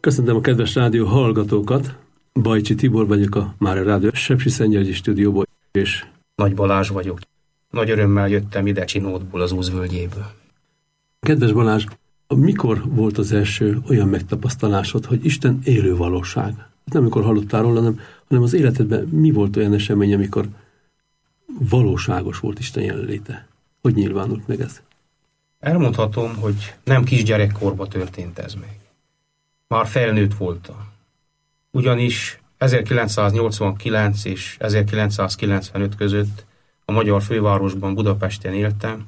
Köszöntöm a kedves rádió hallgatókat. Bajcsi Tibor vagyok a Mária Rádió Sepsiszentgyörgyi stúdióból, és Nagy Balázs vagyok. Nagy örömmel jöttem ide Csinótból, az Úzvölgyéből. Kedves Balázs, mikor volt az első olyan megtapasztalásod, hogy Isten élő valóság? Nem amikor hallottál róla, hanem az életedben mi volt olyan esemény, amikor valóságos volt Isten jelenléte? Hogy nyilvánult meg ez? Elmondhatom, hogy nem kisgyerekkorban történt ez meg. Már felnőtt voltam. Ugyanis 1989 és 1995 között a magyar fővárosban, Budapesten éltem.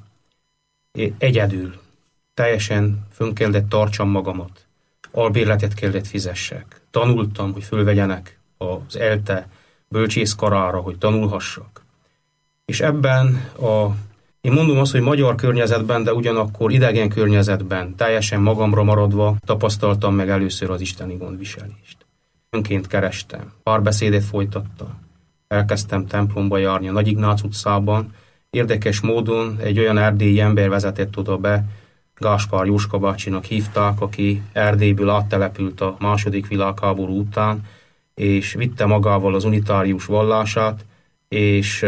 Egyedül, teljesen fönn kellett tartsam magamat. Albérletet kellett fizessek. Tanultam, hogy fölvegyenek az ELTE bölcsészkarára, hogy tanulhassak. És ebben én mondom azt, hogy magyar környezetben, de ugyanakkor idegen környezetben, teljesen magamra maradva tapasztaltam meg először az isteni gondviselést. Önként kerestem, párbeszédet folytattam, elkezdtem templomba járni a Nagy Ignác utcában. Érdekes módon egy olyan erdélyi ember vezetett oda be, Gáspár Jóska bácsinak hívták, aki Erdélyből áttelepült a II. Világháború után, és vitte magával az unitárius vallását, és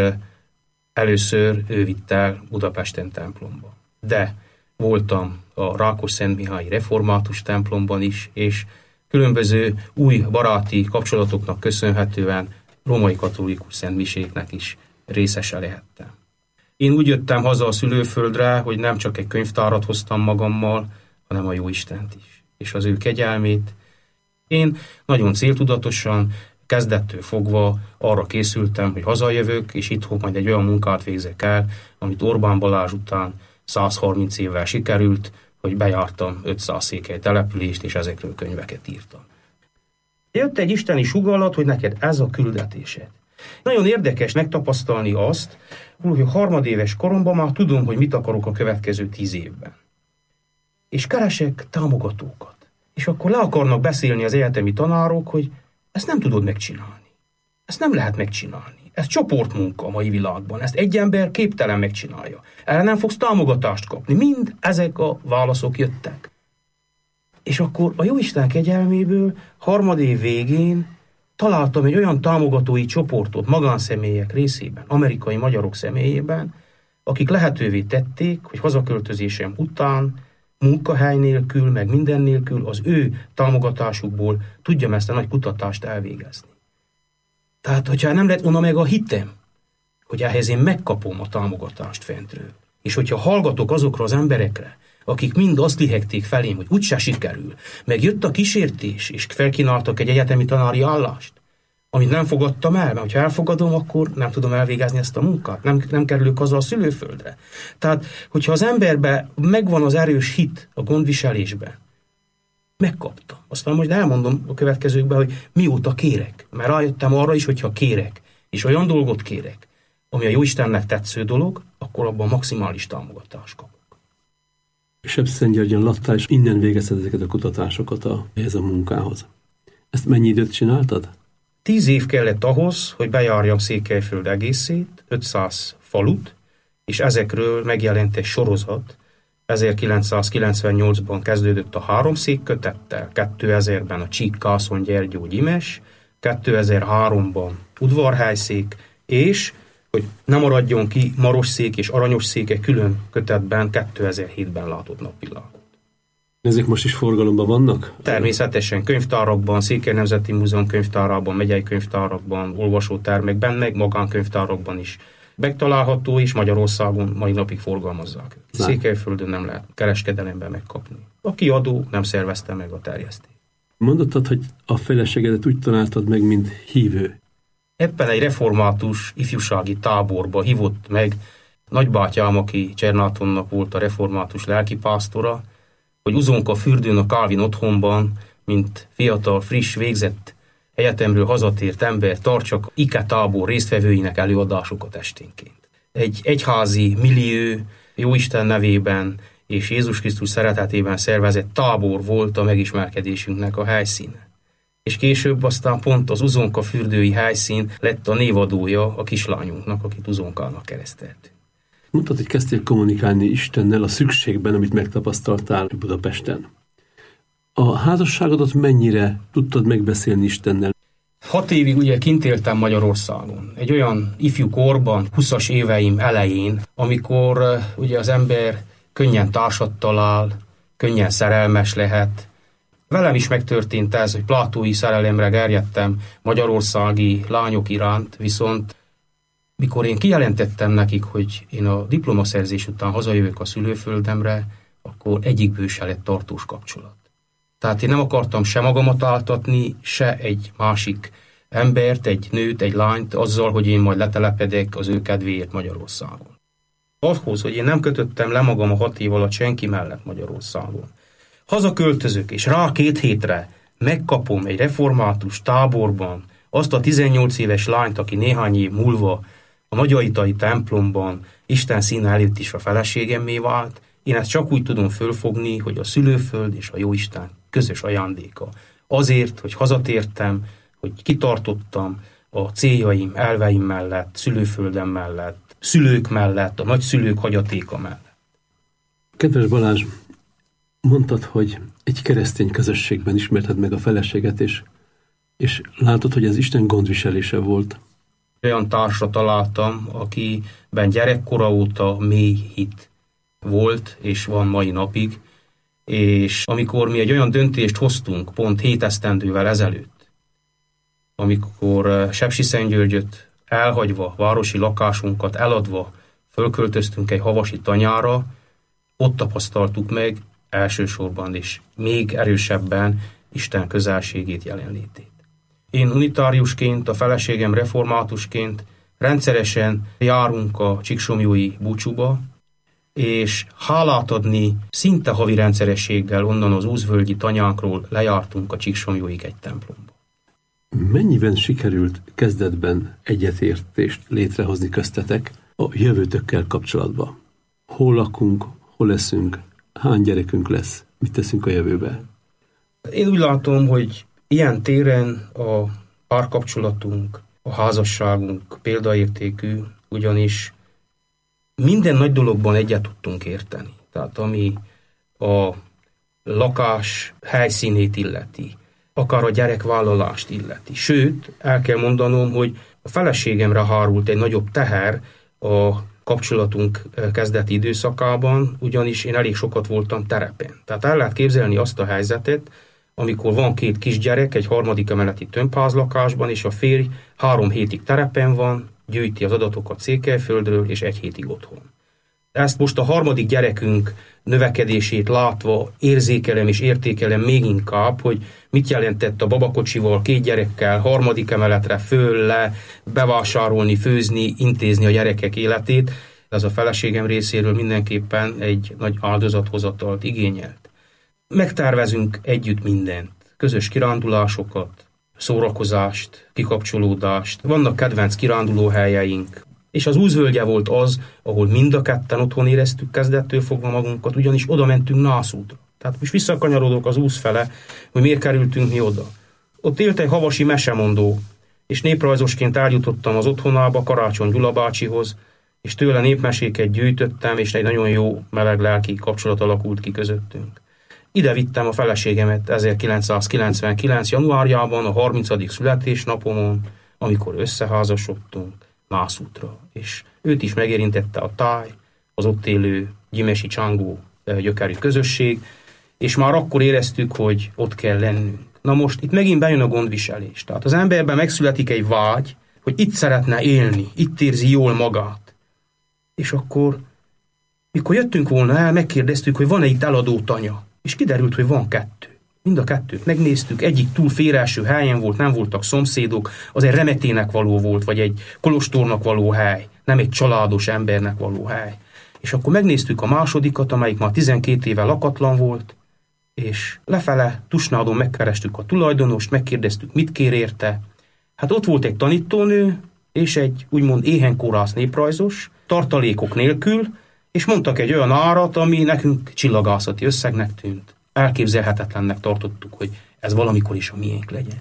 először ő vitt el Budapesten templomba. De voltam a Rákosszentmihályi református templomban is, és különböző új baráti kapcsolatoknak köszönhetően római katolikus szentmiséknek is részese lehettem. Én úgy jöttem haza a szülőföldre, hogy nem csak egy könyvtárat hoztam magammal, hanem a Jóistent is, és az ő kegyelmét. Én nagyon céltudatosan, kezdettől fogva arra készültem, hogy hazajövök, és itthon majd egy olyan munkát végzek el, amit Orbán Balázs után 130 évvel sikerült, hogy bejártam 500 székely települést, és ezekről könyveket írtam. Jött egy isteni sugallat, hogy neked ez a küldetésed. Nagyon érdekes megtapasztalni azt, hogy harmadéves koromban már tudom, hogy mit akarok a következő 10 évben. És keresek támogatókat. És akkor le akarnak beszélni az egyetemi tanárok, hogy ezt nem tudod megcsinálni. Ezt nem lehet megcsinálni. Ez csoportmunka a mai világban. Ezt egy ember képtelen megcsinálja. Erre nem fogsz támogatást kapni. Mind ezek a válaszok jöttek. És akkor a Jóisten kegyelméből harmadév végén találtam egy olyan támogatói csoportot magánszemélyek részében, amerikai magyarok személyében, akik lehetővé tették, hogy hazaköltözésem után munkahely nélkül, meg minden nélkül az ő támogatásukból tudjam ezt a nagy kutatást elvégezni. Tehát, hogyha nem lett volna meg a hitem, hogy ehhez én megkapom a támogatást fentről, és hogyha hallgatok azokra az emberekre, akik mind azt lihegték felém, hogy úgyse sikerül, meg jött a kísértés, és felkínáltak egy egyetemi tanári állást, amit nem fogadtam el, mert ha elfogadom, akkor nem tudom elvégezni ezt a munkát, nem kerülök haza a szülőföldre. Tehát, hogyha az emberben megvan az erős hit a gondviselésben, megkaptam. Aztán majd elmondom a következőkben, hogy mióta kérek. Mert rájöttem arra is, hogyha kérek, és olyan dolgot kérek, ami a Jóistennek tetsző dolog, akkor abban maximális támogatást kapok. Sepsiszentgyörgyön lattál, és innen végezted ezeket a kutatásokat ehhez a munkához. Ezt mennyi időt csináltad? 10 év kellett ahhoz, hogy bejárjam Székelyföld egészét, 500 falut, és ezekről megjelent egy sorozat. 1998-ban kezdődött a 3 székkötettel, 2000-ben a Csík Kászon Gyergyó Gyimes, 2003-ban Udvarhelyszék, és, hogy ne maradjon ki, Marosszék és Aranyosszék külön kötetben 2007-ben látott napvilágot. Ezek most is forgalomban vannak? Természetesen könyvtárakban, Székely Nemzeti Múzeum könyvtárában, megyei könyvtárakban, olvasótermekben, meg magánkönyvtárakban is megtalálható, és Magyarországon mai napig forgalmazzák. Székelyföldön nem lehet kereskedelemben megkapni. A kiadó nem szervezte meg a terjesztést. Mondottad, hogy a feleségedet úgy találtad meg, mint hívő. Ebben egy református ifjúsági táborba hívott meg nagybátyám, aki Csernátonnak volt a református lelkipásztora, hogy Uzonka fürdőn a Kálvin otthonban, mint fiatal, friss, végzett egyetemről hazatért ember tartsak IKE tábor résztvevőinek előadásokat esténként. Egy egyházi millió, Jóisten nevében és Jézus Krisztus szeretetében szervezett tábor volt a megismerkedésünknek a helyszíne. És később aztán pont az Uzonka fürdői helyszín lett a névadója a kislányunknak, akit Uzonkának kereszteltünk. Mondtad, hogy kezdtél kommunikálni Istennel a szükségben, amit megtapasztaltál Budapesten. A házasságodat mennyire tudtad megbeszélni Istennel? 6 évig ugye kint éltem Magyarországon. Egy olyan ifjú korban, 20-as éveim elején, amikor ugye az ember könnyen társat talál, könnyen szerelmes lehet. Velem is megtörtént ez, hogy plátói szerelemre gerjedtem magyarországi lányok iránt, viszont mikor én kijelentettem nekik, hogy én a diplomaszerzés után hazajövök a szülőföldemre, akkor egyikből se lett tartós kapcsolat. Tehát én nem akartam se magamat áltatni, se egy másik embert, egy nőt, egy lányt azzal, hogy én majd letelepedek az ő kedvéért Magyarországon. Ahhoz, hogy én nem kötöttem le magam a 6 év alatt senki mellett Magyarországon. Hazaköltözök, és rá 2 hétre megkapom egy református táborban azt a 18 éves lányt, aki néhány év múlva a Magyaritai templomban Isten színe előtt is a feleségemmé vált. Én ezt csak úgy tudom fölfogni, hogy a szülőföld és a Jóisten közös ajándéka. Azért, hogy hazatértem, hogy kitartottam a céljaim, elveim mellett, szülőföldem mellett, szülők mellett, a nagyszülők hagyatéka mellett. Kedves Balázs, mondtad, hogy egy keresztény közösségben ismerted meg a feleséget, és látod, hogy ez Isten gondviselése volt. Olyan társra találtam, akiben gyerekkora óta mély hit volt, és van mai napig, és amikor mi egy olyan döntést hoztunk, pont 7 esztendővel ezelőtt, amikor Sepsiszentgyörgyöt elhagyva, városi lakásunkat eladva, fölköltöztünk egy havasi tanyára, ott tapasztaltuk meg elsősorban és még erősebben Isten közelségét, jelenlétét. Én unitáriusként, a feleségem reformátusként rendszeresen járunk a csíksomlyói búcsúba, és hálát adni szinte havi rendszerességgel onnan az Úzvölgyi tanyánkról lejártunk a csíksomlyóig egy templomba. Mennyiben sikerült kezdetben egyetértést létrehozni köztetek a jövőtökkel kapcsolatban? Hol lakunk, hol leszünk, hány gyerekünk lesz, mit teszünk a jövőbe? Én úgy látom, hogy ilyen téren a párkapcsolatunk, a házasságunk példaértékű, ugyanis minden nagy dologban egyet tudtunk érteni. Tehát ami a lakás helyszínét illeti, akár a gyerekvállalást illeti. Sőt, el kell mondanom, hogy a feleségemre hárult egy nagyobb teher a kapcsolatunk kezdeti időszakában, ugyanis én elég sokat voltam terepen. Tehát el lehet képzelni azt a helyzetet, amikor van 2 kisgyerek egy 3. emeleti tömbházlakásban, és a férj 3 hétig terepen van, gyűjti az adatokat Székelyföldről, és 1 hétig otthon. Ezt most a 3. gyerekünk növekedését látva érzékelem és értékelem még inkább, hogy mit jelentett a babakocsival 2 gyerekkel 3. emeletre föl, le, bevásárolni, főzni, intézni a gyerekek életét. Ez a feleségem részéről mindenképpen egy nagy áldozathozatalt igényelt. Megtervezünk együtt mindent, közös kirándulásokat, szórakozást, kikapcsolódást, vannak kedvenc kirándulóhelyeink, és az Úzvölgye volt az, ahol mind a ketten otthon éreztük kezdettől fogva magunkat, ugyanis oda mentünk Nászútra. Tehát most visszakanyarodok az Úz fele, hogy miért kerültünk mi oda. Ott élt egy havasi mesemondó, és néprajzosként eljutottam az otthonába Karácsony Gyula bácsihoz, és tőle népmeséket gyűjtöttem, és egy nagyon jó, meleg lelki kapcsolat alakult ki közöttünk. Ide vittem a feleségemet 1999. januárjában, a 30. születésnapomon, amikor összeházasodtunk Nászútra, és őt is megérintette a táj, az ott élő gyimesi csángó gyökerű közösség, és már akkor éreztük, hogy ott kell lennünk. Na most itt megint bejön a gondviselés. Tehát az emberben megszületik egy vágy, hogy itt szeretne élni, itt érzi jól magát. És akkor, mikor jöttünk volna el, megkérdeztük, hogy van-e itt eladó tanya. És kiderült, hogy van 2. Mind a 2-t megnéztük, egyik túl félreeső helyen volt, nem voltak szomszédok, az egy remetének való volt, vagy egy kolostornak való hely, nem egy családos embernek való hely. És akkor megnéztük a másodikat, amelyik már 12 éve lakatlan volt, és lefele Tusnádon megkerestük a tulajdonost, megkérdeztük, mit kér érte. Hát ott volt egy tanítónő, és egy úgymond éhenkorász néprajzos, tartalékok nélkül, és mondtak egy olyan árat, ami nekünk csillagászati összegnek tűnt. Elképzelhetetlennek tartottuk, hogy ez valamikor is a miénk legyen.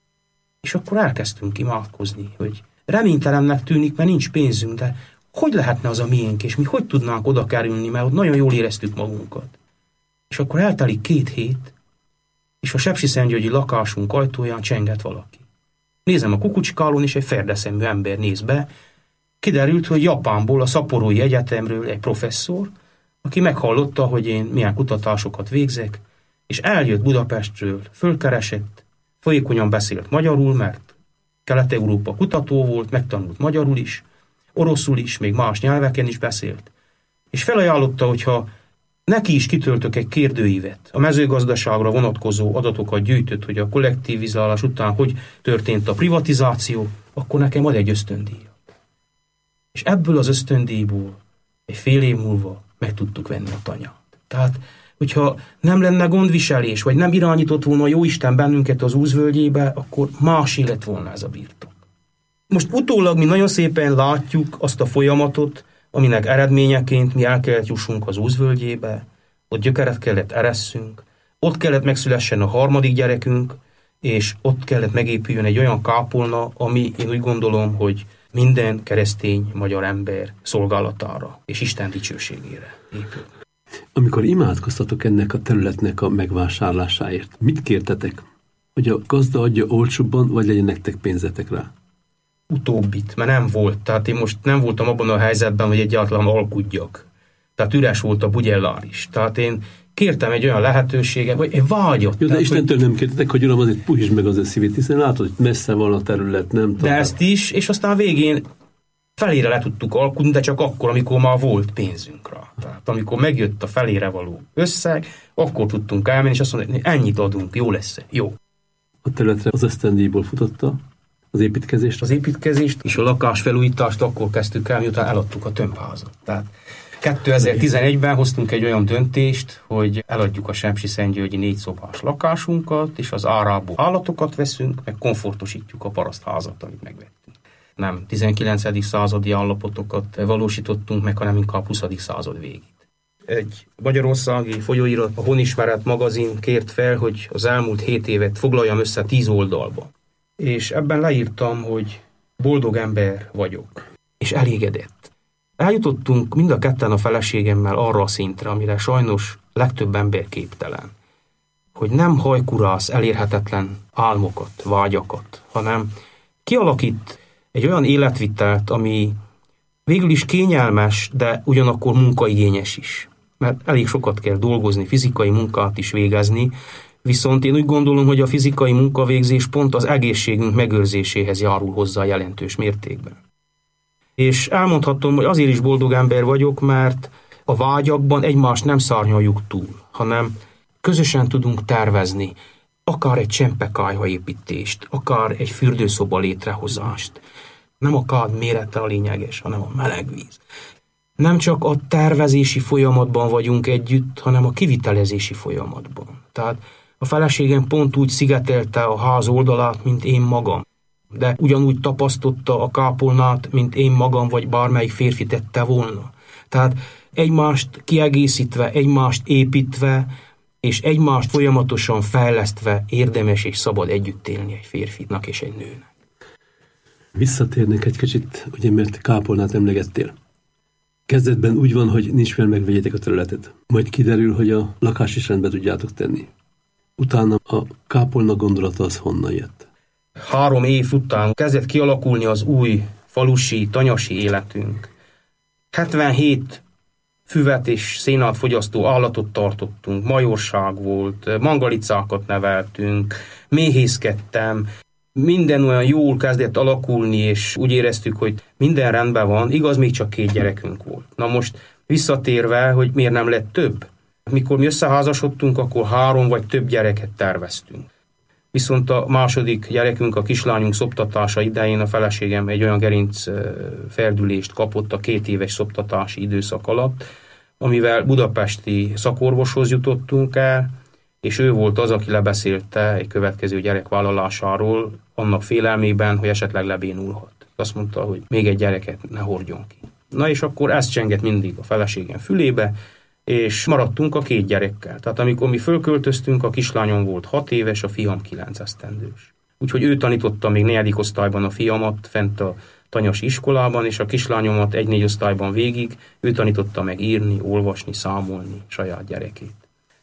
És akkor elkezdtünk imádkozni, hogy reménytelennek tűnik, mert nincs pénzünk, de hogy lehetne az a miénk, és mi hogy tudnánk oda kerülni, mert ott nagyon jól éreztük magunkat. És akkor eltelik 2 hét, és a sepsiszentgyörgyi lakásunk ajtóján csenget valaki. Nézem a kukucskálón, és egy ferdeszemű ember néz be. Kiderült, hogy Japánból, a Szaporói Egyetemről egy professzor, aki meghallotta, hogy én milyen kutatásokat végzek, és eljött Budapestről, fölkeresett, folyékonyan beszélt magyarul, mert Kelet-Európa kutató volt, megtanult magyarul is, oroszul is, még más nyelveken is beszélt, és felajánlotta, hogyha neki is kitöltök egy kérdőívet, a mezőgazdaságra vonatkozó adatokat gyűjtött, hogy a kollektivizálás után hogy történt a privatizáció, akkor nekem ad egy ösztöndíjat. És ebből az ösztöndíjból egy fél év múlva meg tudtuk venni a tanyát. Tehát, hogyha nem lenne gondviselés, vagy nem irányított volna a Jóisten bennünket az Úzvölgyébe, akkor másé lett volna ez a birtok. Most utólag mi nagyon szépen látjuk azt a folyamatot, aminek eredményeként mi el kellett jussunk az Úzvölgyébe, ott gyökeret kellett eresszünk, ott kellett megszülessen a harmadik gyerekünk, és ott kellett megépüljön egy olyan kápolna, ami én úgy gondolom, hogy minden keresztény magyar ember szolgálatára és Isten dicsőségére épül. Amikor imádkoztatok ennek a területnek a megvásárlásáért, mit kértetek? Hogy a gazda adja olcsóbban, vagy legyen nektek pénzetek rá? Utóbbit, mert nem volt. Tehát én most nem voltam abban a helyzetben, hogy egyáltalán alkudjak. Tehát üres volt a bugyellár is. Tehát én kértem egy olyan lehetőséget, vagy egy vágyat. Jó, de Istentől nem kértetek, hogy Uram, azért puhítsd meg az ő szívét, hiszen látod, hogy messze van a terület, nem tudom. De ezt is, és aztán végén felére le tudtuk alkudni, de csak akkor, amikor már volt pénzünk rá. Tehát amikor megjött a felére való összeg, akkor tudtunk elmenni, és azt mondani, hogy ennyit adunk, jó lesz, jó. A területre az ösztöndíjból futotta az építkezést? Az építkezést és a lakásfelújítást akkor kezdtük el, miután eladtuk a tömbházat. Tehát 2011-ben hoztunk egy olyan döntést, hogy eladjuk a sepsiszentgyörgyi 4 szobás lakásunkat, és az árából állatokat veszünk, meg komfortosítjuk a parasztházat, amit megvettünk. Nem 19. századi állapotokat valósítottunk meg, hanem inkább 20. század végét. Egy magyarországi folyóirat, a Honismeret magazin kért fel, hogy az elmúlt 7 évet foglaljam össze 10 oldalba. És ebben leírtam, hogy boldog ember vagyok, és elégedett. Eljutottunk mind a ketten a feleségemmel arra a szintre, amire sajnos legtöbb ember képtelen. Hogy nem hajkurász elérhetetlen álmokat, vágyakat, hanem kialakít egy olyan életvitelt, ami végül is kényelmes, de ugyanakkor munkaigényes is. Mert elég sokat kell dolgozni, fizikai munkát is végezni, viszont én úgy gondolom, hogy a fizikai munkavégzés pont az egészségünk megőrzéséhez járul hozzá jelentős mértékben. És elmondhatom, hogy azért is boldog ember vagyok, mert a vágyakban egymást nem szárnyaljuk túl, hanem közösen tudunk tervezni, akár egy csempekályha építést, akár egy fürdőszoba létrehozást. Nem a kád mérete a lényeges, hanem a meleg víz. Nem csak a tervezési folyamatban vagyunk együtt, hanem a kivitelezési folyamatban. Tehát a feleségem pont úgy szigetelte a ház oldalát, mint én magam. De ugyanúgy tapasztotta a kápolnát, mint én magam, vagy bármelyik férfi tette volna. Tehát egymást kiegészítve, egymást építve, és egymást folyamatosan fejlesztve érdemes és szabad együtt élni egy férfinak és egy nőnek. Visszatérnék egy kicsit, ugye, mert kápolnát emlegettél. Kezdetben úgy van, hogy nincs mivel megvegyetek a területet. Majd kiderül, hogy a lakást is rendbe tudjátok tenni. Utána a kápolna gondolata az honnan jött? 3 év után kezdett kialakulni az új falusi, tanyasi életünk. 77 füvet és szénát fogyasztó állatot tartottunk, majorság volt, mangalicákat neveltünk, méhészkedtem, minden olyan jól kezdett alakulni, és úgy éreztük, hogy minden rendben van, igaz, még csak 2 gyerekünk volt. Na most visszatérve, hogy miért nem lett több? Mikor mi összeházasodtunk, akkor 3 vagy több gyereket terveztünk. Viszont a második gyerekünk, a kislányunk szoptatása idején a feleségem egy olyan gerinc ferdülést kapott a 2 éves szoptatási időszak alatt, amivel budapesti szakorvoshoz jutottunk el, és ő volt az, aki lebeszélte egy következő gyerek vállalásáról, annak félelmében, hogy esetleg lebénulhat. Azt mondta, hogy még egy gyereket ne hordjon ki. Na és akkor ez csengett mindig a feleségem fülébe, és maradtunk a 2 gyerekkel. Tehát amikor mi fölköltöztünk, a kislányom volt 6 éves, a fiam 9 esztendős. Úgyhogy ő tanította még 4. osztályban a fiamat fent a tanyasi iskolában, és a kislányomat 1-4 osztályban végig, ő tanította meg írni, olvasni, számolni saját gyerekét.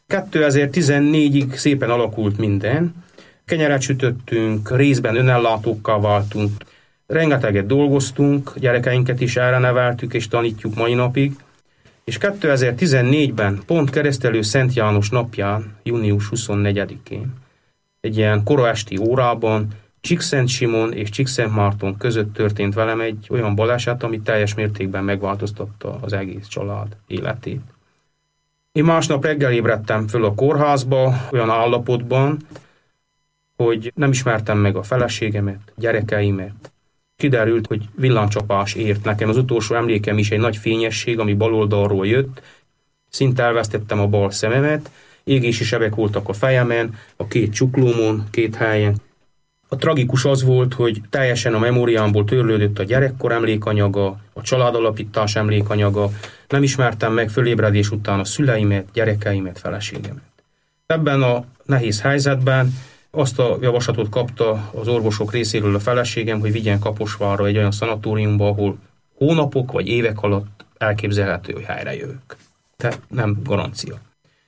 2014-ig szépen alakult minden. Kenyeret sütöttünk, részben önellátókká váltunk. Rengeteget dolgoztunk, gyerekeinket is erre neveltük és tanítjuk mai napig. És 2014-ben, pont Keresztelő Szent János napján, június 24-én, egy ilyen kora esti órában Csíkszent Simon és Csíkszent Márton között történt velem egy olyan baleset, ami teljes mértékben megváltoztatta az egész család életét. Én másnap reggel ébredtem föl a kórházba, olyan állapotban, hogy nem ismertem meg a feleségemet, gyerekeimet. Kiderült, hogy villámcsapás ért nekem. Az utolsó emlékem is egy nagy fényesség, ami bal oldalról jött. Szinte elvesztettem a bal szememet, égési sebek voltak a fejemen, a 2 csuklómon, 2 helyen. A tragikus az volt, hogy teljesen a memóriámból törlődött a gyerekkor emlékanyaga, a családalapítás emlékanyaga, nem ismertem meg fölébredés után a szüleimet, gyerekeimet, feleségemet. Ebben a nehéz helyzetben azt a javaslatot kapta az orvosok részéről a feleségem, hogy vigyen Kaposvárra egy olyan szanatóriumba, ahol hónapok vagy évek alatt elképzelhető, hogy helyre jövök. Tehát nem garancia.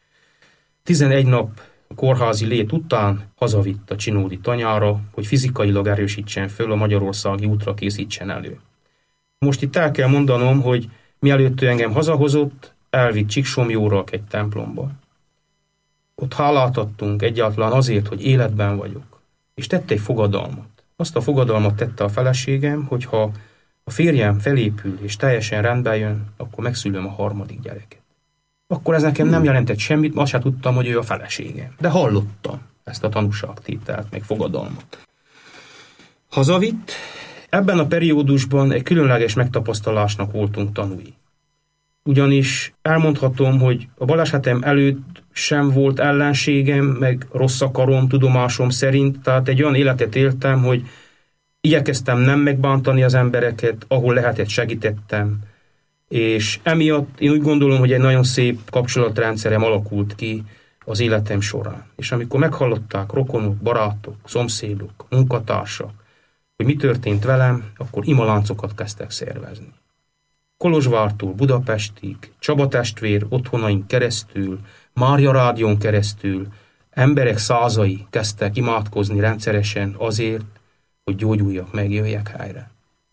11 nap kórházi lét után hazavitt a Csinódi tanyára, hogy fizikailag erősítsen föl, a magyarországi útra készítsen elő. Most itt el kell mondanom, hogy mielőtt ő engem hazahozott, elvitt Csíksomjóra egy templomba. Ott hálát adtunk egyáltalán azért, hogy életben vagyok. És tette egy fogadalmat. Azt a fogadalmat tette a feleségem, hogy ha a férjem felépül és teljesen rendbe jön, akkor megszülöm a 3. gyereket. Akkor ez nekem nem jelentett semmit, azt sem tudtam, hogy ő a feleségem. De hallottam ezt a tanúságtételt, meg fogadalmat. Hazavitt, ebben a periódusban egy különleges megtapasztalásnak voltunk tanúi. Ugyanis elmondhatom, hogy a balesetem előtt sem volt ellenségem, meg rossz akarom, tudomásom szerint, tehát egy olyan életet éltem, hogy igyekeztem nem megbántani az embereket, ahol lehetett segítettem, és emiatt én úgy gondolom, hogy egy nagyon szép kapcsolatrendszerem alakult ki az életem során. És amikor meghallották rokonok, barátok, szomszédok, munkatársak, hogy mi történt velem, akkor imaláncokat kezdtek szervezni. Kolozsvártól Budapestig, Csaba testvér otthonain keresztül, Mária rádión keresztül emberek százai kezdtek imádkozni rendszeresen azért, hogy gyógyuljak meg, jöjjek helyre.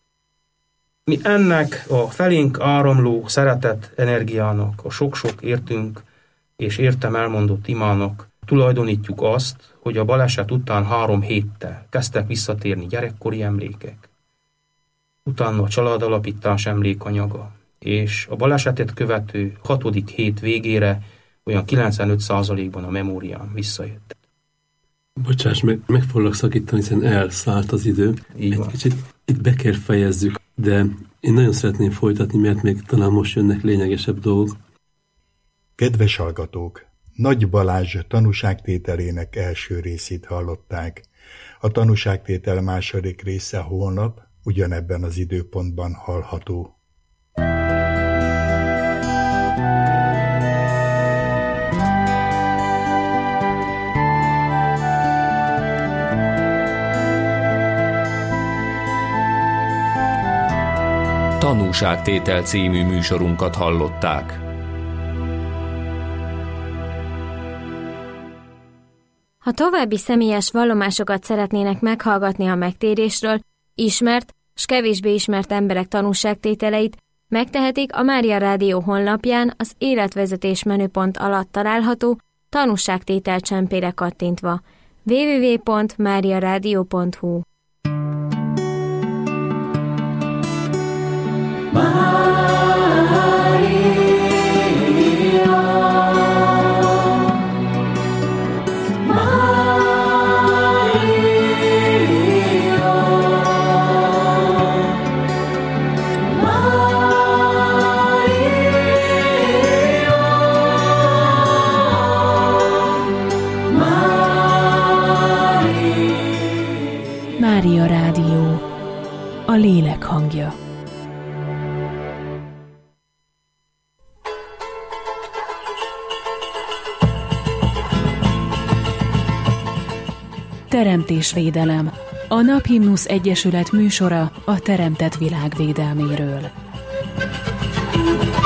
Mi ennek a felénk áramló szeretet energiának, a sok-sok értünk és értem elmondott imának tulajdonítjuk azt, hogy a baleset után 3 héttel kezdtek visszatérni gyerekkori emlékek, utána a családalapítás emlékanyaga, és a balesetet követő 6. hét végére olyan 95%-ban a memóriám visszajött. Bocsáss, meg foglak szakítani, hiszen elszállt az idő. Egy kicsit itt be kell fejezzük, de én nagyon szeretném folytatni, mert még talán most jönnek lényegesebb dolgok. Kedves hallgatók! Nagy Balázs tanúságtételének első részét hallották. A tanúságtétel második része holnap, ugyanebben az időpontban hallható. Tanúságtétel című műsorunkat hallották. Ha további személyes vallomásokat szeretnének meghallgatni a megtérésről, ismert s kevésbé ismert emberek tanúságtételeit, megtehetik a Mária Rádió honlapján az életvezetés menüpont alatt található tanúságtétel csempére kattintva www.mariaradio.hu. Mária Rádió, a lélek hangja. Teremtésvédelem, a Naphimnusz Egyesület műsora a teremtett világ védelméről.